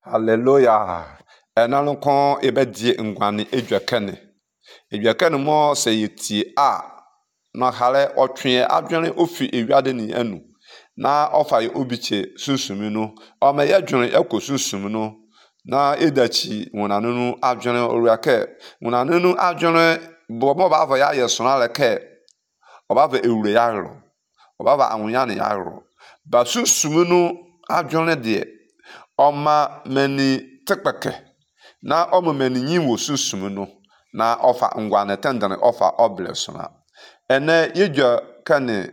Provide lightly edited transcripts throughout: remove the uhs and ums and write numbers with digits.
Hallelujah. Enanu kon ebedie ngwane edwakane. Edwakane mo se yeti na hale otwe adwene ofi ewiade ni anu. Na ofa ye obiche sunsumi no. O me ye dwene ekosunsumi no. Na edachi wonanunu adwene oruake. Wonanunu adwene bo mo ba va ya yesona leke. Obava ewure ya ro. Obava anwunya ne ya ro. Ba sunsumi no adwene de Oma meni tekpeke na omo meni nyin wo susum no na ofa ngwane tendene ofa oblesona ene yedwa kane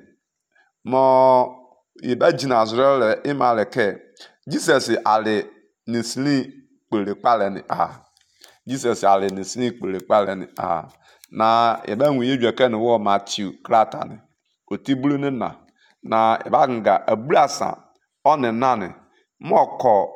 mo yebagina azrele imaleke Jesus ale nisli kpere kpale ni Jesus ale nisli kpere kpale ni na yebanwu yedwa kane wo Matthew kratane otibulu ne na ebanga abrasa one nane moko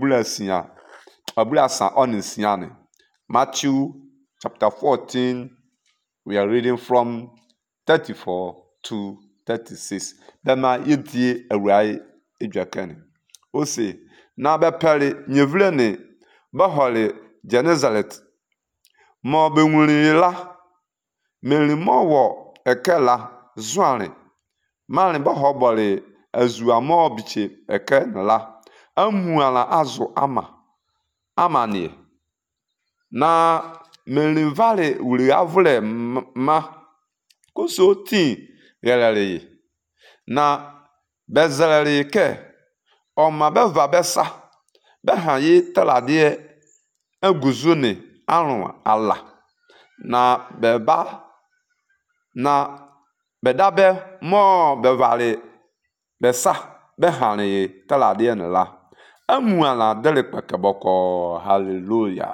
abulasan onisiane. Matthew chapter 14, we are reading from 34 to 36. Bema yedie awrai edwakane. Ose na bepele nyevle ne bahole Genesaret. Mo benwuri la melimo wo ekela zuane. Mani bahobole azua mo biche ekenla. Amuala azu amanie na melivale uri avule ma koso ti gelere na bezelere ke oma beva besa behaye telade eguzune arun ala na beba na bedabe mo bevale besa behane telade nla amuala dele kpekeboko. Hallelujah.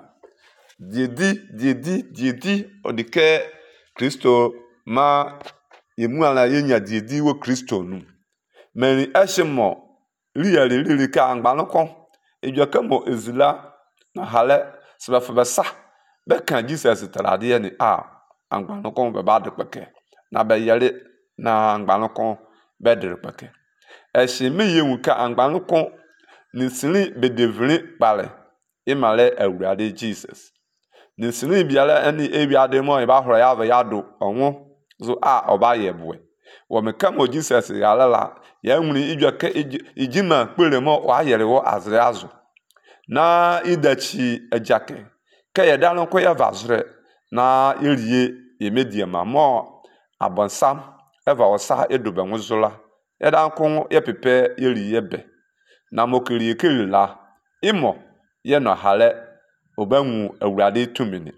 Diedi odike Kristo ma emuala yenya diedi wo Kristo nu meni eshimo riyali ka angbanoko edwakamo ezila na hale sebefebesa beka Jesus telade ni angbanoko be ba de kpeke na be yele na angbanoko be de kpeke eshime yewu ka angbanoko nisini bedevri pale imale awurade Jesus nisini biala ani ewiade mo ba horo ya yado onwo zo oba yebwe wo meka mo Jesus yalela ya nwuni idwaka ijima kpere mo wa yere wo azre azu na idachi ejake ka yedano ko ya vazre na erie yemediema mo abonsam eva osa edobe nwuzula yedan ko yepepe yeriye be na mokiri kirila imo ye no hale obanwu awurade tumini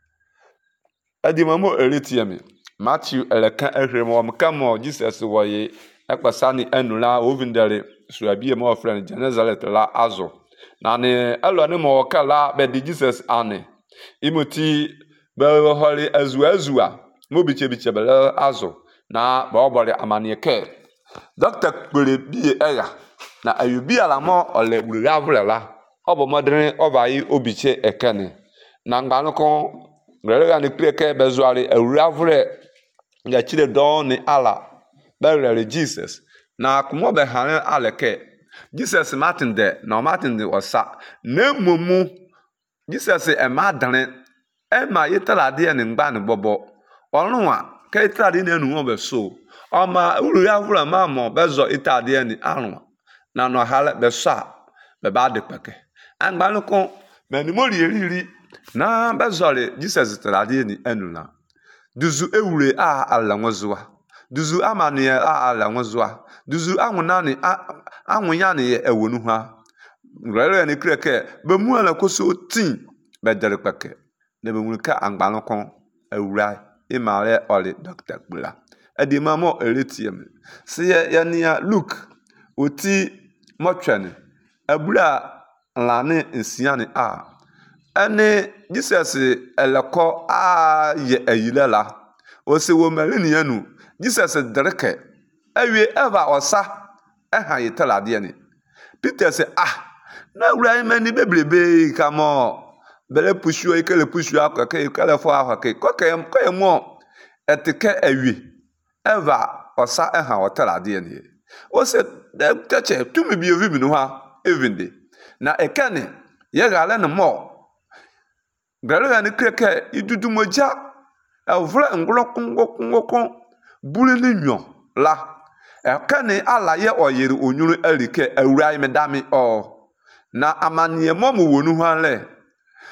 adimamo eritiemi Matthew eleka ehremo mkamo Jesus woye ekpasani enula ovindere suabie mo friend Genesaret la azo na ne elo ne mo kala be di Jesus ane imoti be holi azua mo biche bele azo na ba obore amanieke Dr. Kpere bie eya na ayubi alamo ole gburu avụlela obo modern obayi obiche ekene na ngbanụkọ rere ni kreke bezuari ewuri avụle ya chire do ni ala berere Jesus na kumo be hane aleke Jesus Martin de osa na mumu Jesus emadane ema yitalade ni ngban bobo orunwa ke yitalade ni enu obe so oma uru avụle ma mo bezo yitalade ni arunwa na no hale besa be ba de peke angbanuko menimori eriri na bezole Jesus telade ni enuna duzu ewure ala nwozua duzu amanie ala nwozua duzu anwunani anwunya ne ewonu ha rere ni kreke be muala koso tin be dere peke ne be mulka angbanuko ewura imare ole Dr. Kpela edimamo eretiem se ya Luke oti motwene abura lane nsiane ene Jesus eleko ye ayilela osewo melini anu Jesus dereke ewie eva osa eha yetelade ni Peter say na wura mani bebrebe kamo bele pushu ikele pushu akake ikele fo ahake koke mo etike ewie eva osa eha otelade ni o se de teche tumi bi ovi no ha evinde na ekene ye ga le ne mo gale ga ne kreke idudu moja evle nglo buli ni nyo la kani ala ye oyiri onyuru elike ewura ime dami o na amanie mo mu wonu han le